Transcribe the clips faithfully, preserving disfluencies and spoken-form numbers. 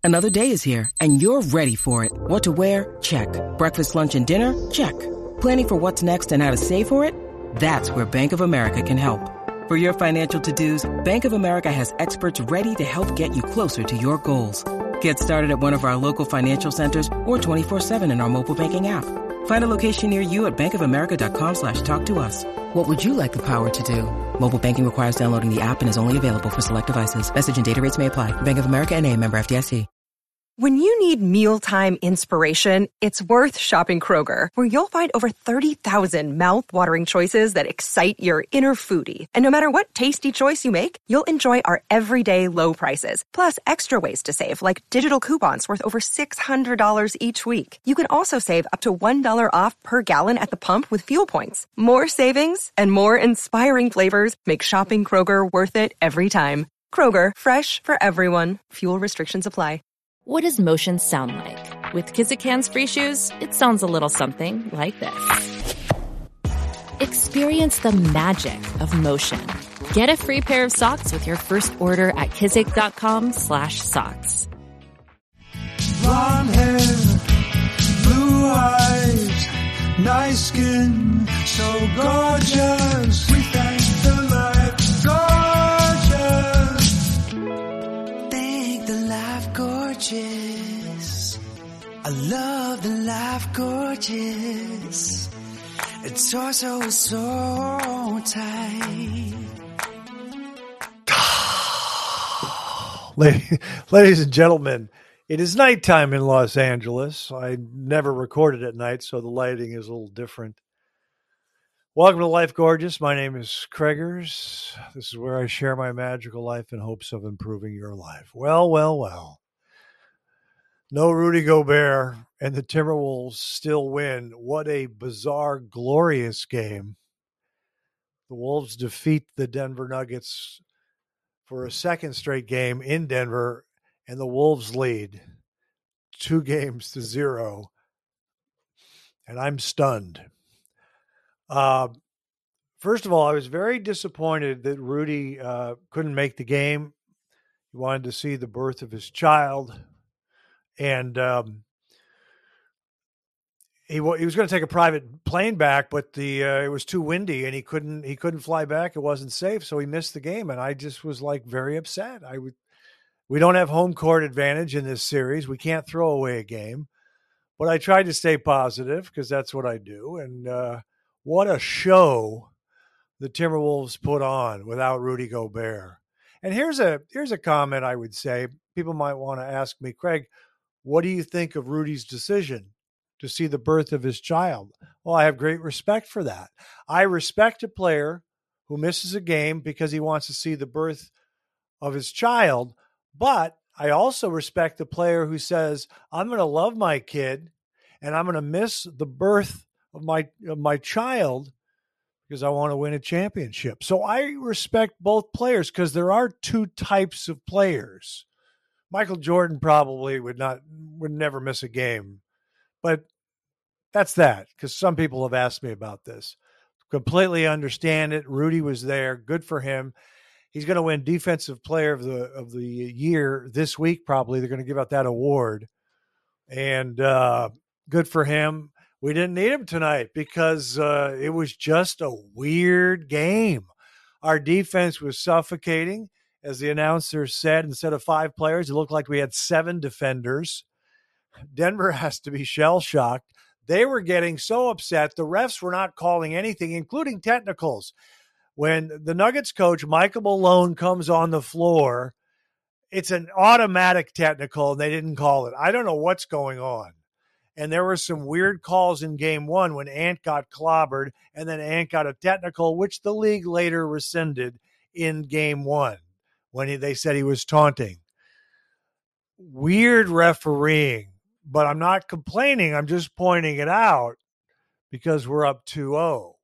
Another day is here, and you're ready for it. What to wear? Check. Breakfast, lunch, and dinner? Check. Planning for what's next and how to save for it? That's where Bank of America can help. For your financial to-dos, Bank of America has experts ready to help get you closer to your goals. Get started at one of our local financial centers or twenty-four seven in our mobile banking app. Find a location near you at bankofamerica.com slash talk to us. What would you like the power to do? Mobile banking requires downloading the app and is only available for select devices. Message and data rates may apply. Bank of America N A, member F D I C. When you need mealtime inspiration, it's worth shopping Kroger, where you'll find over thirty thousand mouth-watering choices that excite your inner foodie. And no matter what tasty choice you make, you'll enjoy our everyday low prices, plus extra ways to save, like digital coupons worth over six hundred dollars each week. You can also save up to one dollar off per gallon at the pump with fuel points. More savings and more inspiring flavors make shopping Kroger worth it every time. Kroger, fresh for everyone. Fuel restrictions apply. What does motion sound like? With Kizikans free shoes, it sounds a little something like this. Experience the magic of motion. Get a free pair of socks with your first order at kizik.com slash socks. Blonde hair, blue eyes, nice skin, so gorgeous. We thank the life gorgeous. Thank the life gorgeous. I love the life gorgeous. Its torso is so tight. Ladies and gentlemen, it is nighttime in Los Angeles. I never recorded at night, so the lighting is a little different. Welcome to Life Gorgeous. My name is Craigers. This is where I share my magical life in hopes of improving your life. Well, well, well. No Rudy Gobert, and the Timberwolves still win. What a bizarre, glorious game. The Wolves defeat the Denver Nuggets for a second straight game in Denver, and the Wolves lead two games to zero. And I'm stunned. Uh, first of all, I was very disappointed that Rudy uh, couldn't make the game. He wanted to see the birth of his child. And um, he, w- he was going to take a private plane back, but the uh, it was too windy, and he couldn't he couldn't fly back. It wasn't safe, so he missed the game. And I just was like very upset. I would we don't have home court advantage in this series. We can't throw away a game. But I tried to stay positive because that's what I do. And uh, what a show the Timberwolves put on without Rudy Gobert. And here's a here's a comment I would say. People might want to ask me, Craig, what do you think of Rudy's decision to see the birth of his child? Well, I have great respect for that. I respect a player who misses a game because he wants to see the birth of his child, but I also respect the player who says, I'm going to love my kid and I'm going to miss the birth of my of my child because I want to win a championship. So I respect both players because there are two types of players. Michael Jordan probably would not, would never miss a game, but that's that. Because some people have asked me about this. Completely understand it. Rudy was there. Good for him. He's going to win Defensive Player of the of the Year this week. Probably they're going to give out that award, and uh, good for him. We didn't need him tonight because uh, it was just a weird game. Our defense was suffocating. As the announcer said, instead of five players, it looked like we had seven defenders. Denver has to be shell-shocked. They were getting so upset. The refs were not calling anything, including technicals. When the Nuggets coach, Michael Malone, comes on the floor, it's an automatic technical, and they didn't call it. I don't know what's going on. And there were some weird calls in game one when Ant got clobbered, and then Ant got a technical, which the league later rescinded in game one. When he, they said he was taunting. Weird refereeing, but I'm not complaining. I'm just pointing it out because we're up two oh.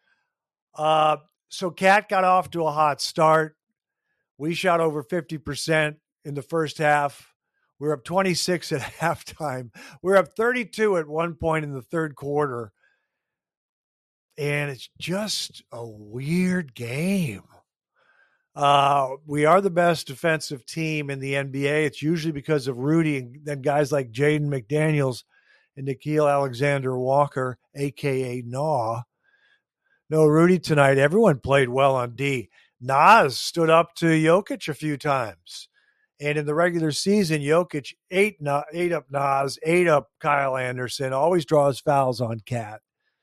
Uh, so Cat got off to a hot start. We shot over fifty percent in the first half. We were up twenty-six at halftime. We were up thirty-two at one point in the third quarter. And it's just a weird game. Uh, we are the best defensive team in the N B A. It's usually because of Rudy and then guys like Jaden McDaniels and Nickeil Alexander-Walker, a k a. Naw. No Rudy tonight. Everyone played well on D. Nas stood up to Jokic a few times. And in the regular season, Jokic ate, ate up Nas, ate up Kyle Anderson, always draws fouls on Cat.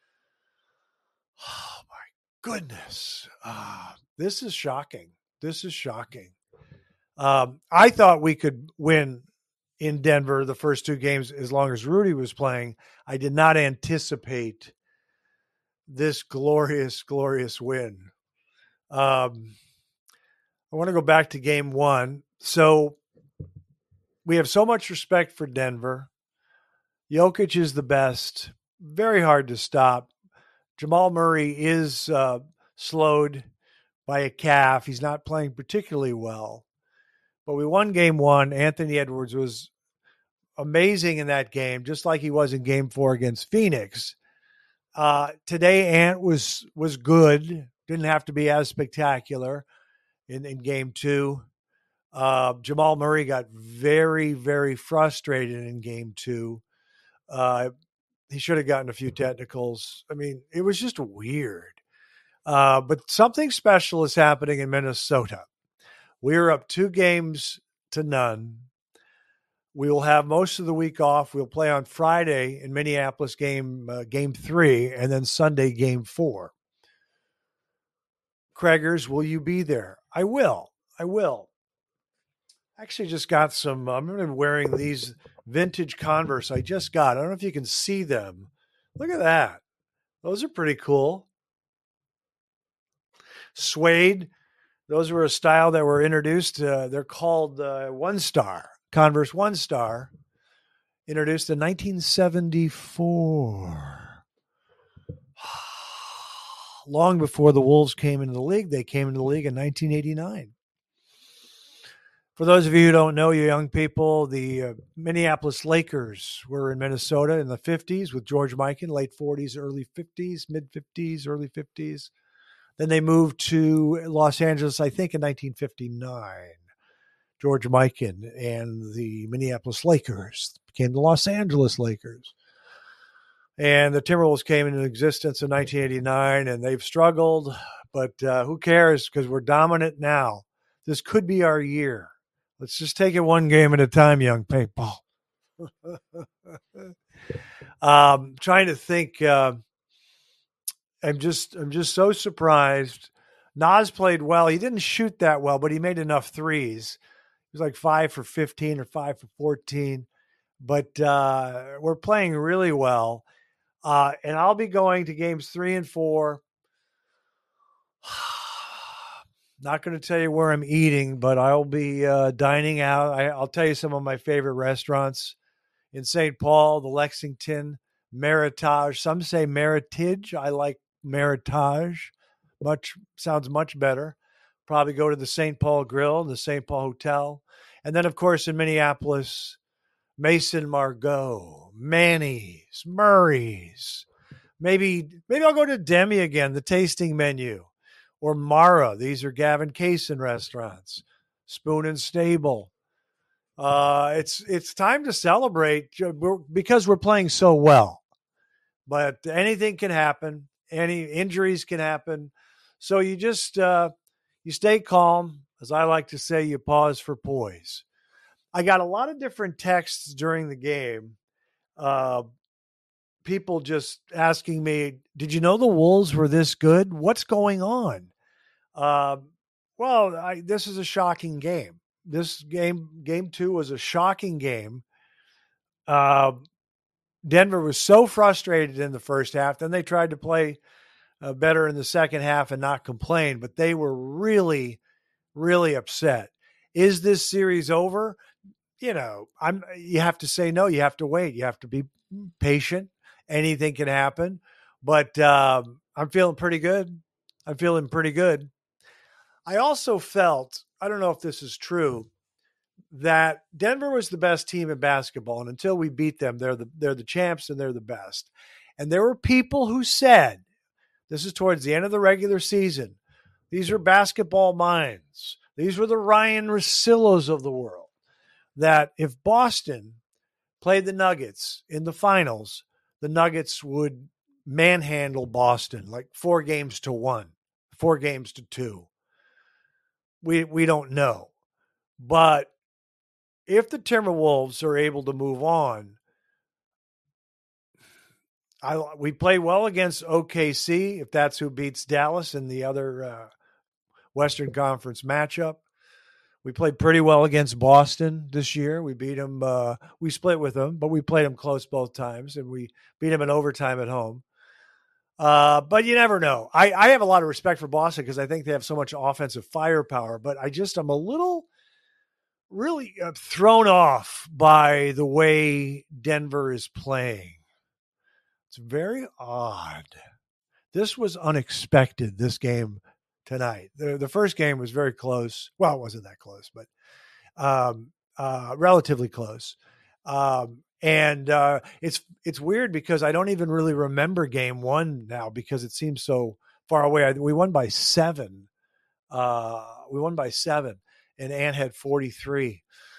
Oh, my goodness. Uh, this is shocking. This is shocking. Um, I thought we could win in Denver the first two games as long as Rudy was playing. I did not anticipate this glorious, glorious win. Um, I want to go back to game one. So we have so much respect for Denver. Jokic is the best. Very hard to stop. Jamal Murray is uh, slowed by a calf. He's not playing particularly well. But we won game one. Anthony Edwards was amazing in that game, just like he was in game four against Phoenix. Uh, today, Ant was was good. Didn't have to be as spectacular in, in game two. Uh, Jamal Murray got very, very frustrated in game two. Uh, he should have gotten a few technicals. I mean, it was just weird. Uh, but something special is happening in Minnesota. We're up two games to none. We will have most of the week off. We'll play on Friday in Minneapolis game uh, game three, and then Sunday game four. Craigers, will you be there? I will. I will. Actually just got some, I'm going to be wearing these vintage Converse I just got. I don't know if you can see them. Look at that. Those are pretty cool. Suede. Those were a style that were introduced. Uh, they're called uh, One Star. Converse One Star. Introduced in nineteen seventy-four. Long before the Wolves came into the league. They came into the league in nineteen eighty-nine. For those of you who don't know, you young people, the uh, Minneapolis Lakers were in Minnesota in the fifties with George Mikan, late forties, early fifties, mid-fifties, early fifties. Then they moved to Los Angeles, I think, in nineteen fifty-nine. George Mikan and the Minneapolis Lakers became the Los Angeles Lakers. And the Timberwolves came into existence in nineteen eighty-nine, and they've struggled. But uh, who cares? Because we're dominant now. This could be our year. Let's just take it one game at a time, young people. um, trying to think. Uh, I'm just, I'm just so surprised. Nas played well. He didn't shoot that well, but he made enough threes. He was like five for fifteen or five for fourteen. But uh, we're playing really well. Uh, and I'll be going to games three and four. Not going to tell you where I'm eating, but I'll be uh, dining out. I, I'll tell you some of my favorite restaurants in Saint Paul, the Lexington, Meritage. Some say Meritage. I like Meritage. Much sounds much better. Probably go to the Saint Paul Grill, the Saint Paul Hotel. And then, of course, in Minneapolis, Mason Margot, Manny's, Murray's. Maybe, maybe I'll go to Demi again, the tasting menu. Or Mara. These are Gavin Kaysen restaurants. Spoon and Stable. Uh, it's it's time to celebrate because we're playing so well. But anything can happen. Any injuries can happen. So you just uh, you stay calm. As I like to say, you pause for poise. I got a lot of different texts during the game. Uh, people just asking me, did you know the Wolves were this good? What's going on? Uh, well, I, this is a shocking game. This game, game two, was a shocking game. Uh, Denver was so frustrated in the first half. Then they tried to play uh, better in the second half and not complain, but they were really, really upset. Is this series over? You know, I'm. You have to say no. You have to wait. You have to be patient. Anything can happen, but um, I'm feeling pretty good. I'm feeling pretty good. I also felt, I don't know if this is true, that Denver was the best team in basketball, and until we beat them, they're the they're the champs and they're the best. And there were people who said, this is towards the end of the regular season, These are basketball minds. These were the Ryan Russillos of the world. That if Boston played the Nuggets in the finals, the Nuggets would manhandle Boston like four games to one, four games to two. We we don't know. But if the Timberwolves are able to move on, I, we play well against O K C, if that's who beats Dallas in the other uh, Western Conference matchup. We played pretty well against Boston this year. We beat them. Uh, we split with them, but we played them close both times, and we beat them in overtime at home. Uh, but you never know. I, I have a lot of respect for Boston because I think they have so much offensive firepower, but I just am a little really uh, thrown off by the way Denver is playing. It's very odd. This was unexpected, this game tonight. The, the first game was very close. Well, it wasn't that close, but um, uh, relatively close. Um, and uh, it's it's weird because I don't even really remember game one now because it seems so far away. I, we won by seven. Uh, we won by seven, and Ant had forty-three.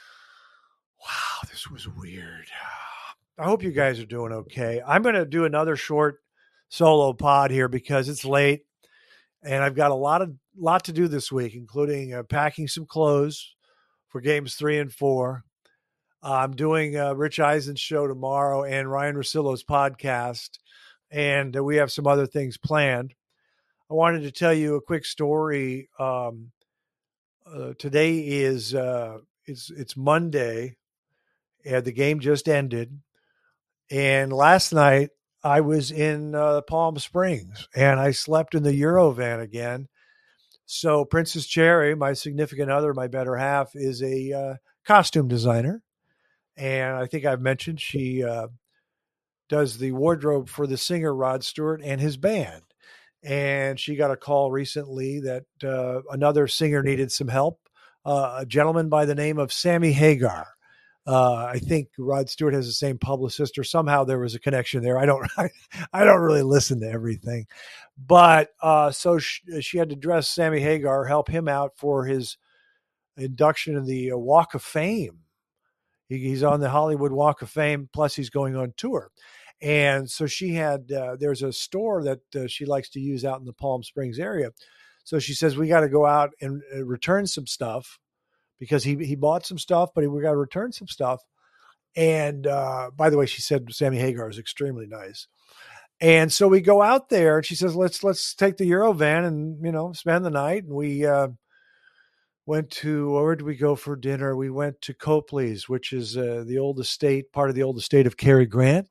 Wow, this was weird. I hope you guys are doing okay. I'm going to do another short solo pod here because it's late, and I've got a lot of lot to do this week, including uh, packing some clothes for games three and four. Uh, I'm doing uh, Rich Eisen's show tomorrow and Ryan Russillo's podcast, and uh, we have some other things planned. I wanted to tell you a quick story. Um, uh, today is uh, it's it's Monday, and the game just ended. And last night I was in uh, Palm Springs, and I slept in the Eurovan again. So Princess Cherry, my significant other, my better half, is a uh, costume designer. And I think I've mentioned she uh, does the wardrobe for the singer Rod Stewart and his band. And she got a call recently that uh, another singer needed some help, uh, a gentleman by the name of Sammy Hagar. Uh, I think Rod Stewart has the same publicist, or somehow there was a connection there. I don't, I, I don't really listen to everything, but uh, so she, she had to dress Sammy Hagar, help him out for his induction in the uh, Walk of Fame. He, he's on the Hollywood Walk of Fame, plus he's going on tour. And so she had, uh, there's a store that uh, she likes to use out in the Palm Springs area. So she says, we got to go out and uh, return some stuff. Because he he bought some stuff, but he, we got to return some stuff. And uh, by the way, she said Sammy Hagar is extremely nice. And so we go out there, and she says, "Let's let's take the Eurovan and you know spend the night." And we uh, went to where did we go for dinner? We went to Copley's, which is uh, the old estate, part of the old estate of Cary Grant.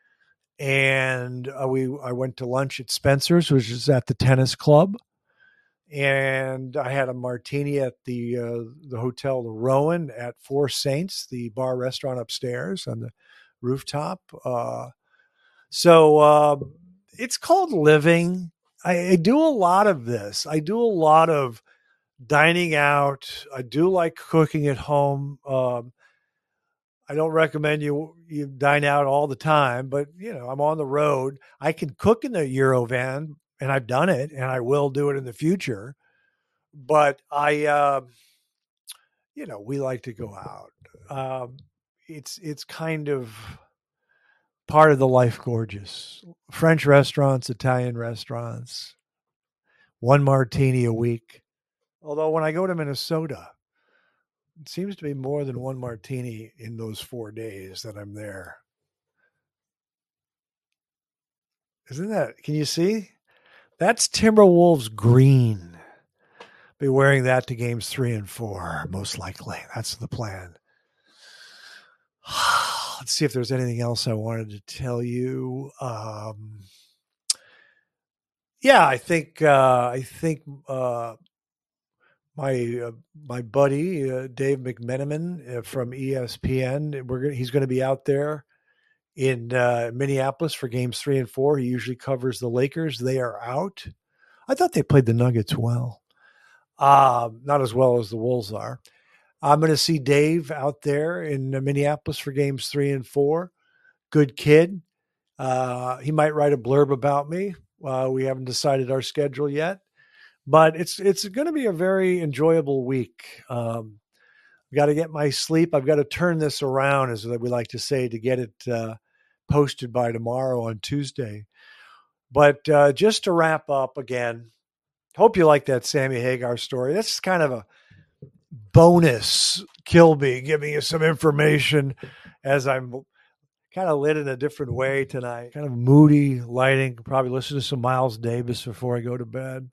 And uh, we I went to lunch at Spencer's, which is at the tennis club. And I had a martini at the uh, the hotel, the Rowan at Four Saints, the bar restaurant upstairs on the rooftop. Uh, so uh, it's called living. I, I do a lot of this. I do a lot of dining out. I do like cooking at home. Um, I don't recommend you you dine out all the time, but you know I'm on the road. I can cook in the Eurovan. And I've done it, and I will do it in the future. But I, uh, you know, we like to go out. Um, it's it's kind of part of the life gorgeous. French restaurants, Italian restaurants, one martini a week. Although when I go to Minnesota, it seems to be more than one martini in those four days that I'm there. Isn't that, can you see? That's Timberwolves green. Be wearing that to games three and four, most likely. That's the plan. Let's see if there's anything else I wanted to tell you. Um, yeah, I think uh, I think uh, my uh, my buddy uh, Dave McMenamin uh, from E S P N, we're gonna, he's going to be out there in uh, Minneapolis for games three and four. He usually covers the Lakers. They are out. I thought they played the Nuggets well. Uh, not as well as the Wolves are. I'm going to see Dave out there in Minneapolis for games three and four. Good kid. Uh, he might write a blurb about me. Uh, we haven't decided our schedule yet. but it's it's going to be a very enjoyable week. Um, I've got to get my sleep. I've got to turn this around, as we like to say, to get it uh, posted by tomorrow on Tuesday. But uh, just to wrap up again, hope you like that Sammy Hagar story. That's kind of a bonus Kilby, giving you some information as I'm kind of lit in a different way tonight. Kind of moody lighting. Probably listen to some Miles Davis before I go to bed.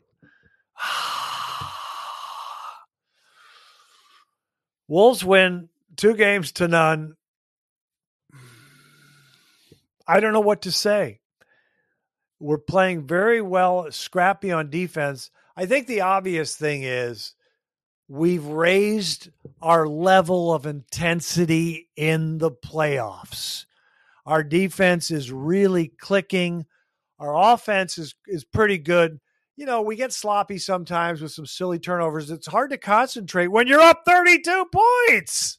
Wolves win two games to none. I don't know what to say. We're playing very well, scrappy on defense. I think the obvious thing is we've raised our level of intensity in the playoffs. Our defense is really clicking. Our offense is, is pretty good. You know, we get sloppy sometimes with some silly turnovers. It's hard to concentrate when you're up thirty-two points.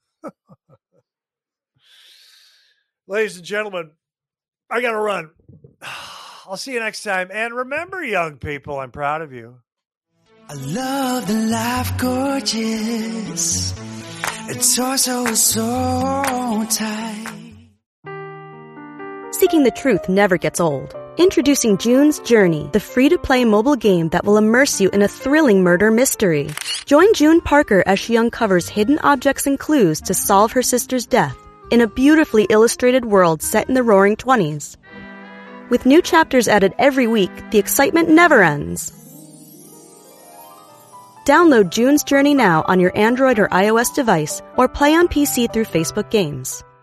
Ladies and gentlemen, I got to run. I'll see you next time. And remember, young people, I'm proud of you. I love the life gorgeous. Its torso is so tight. Seeking the truth never gets old. Introducing June's Journey, the free-to-play mobile game that will immerse you in a thrilling murder mystery. Join June Parker as she uncovers hidden objects and clues to solve her sister's death in a beautifully illustrated world set in the roaring twenties. With new chapters added every week, the excitement never ends. Download June's Journey now on your Android or iOS device, or play on P C through Facebook Games.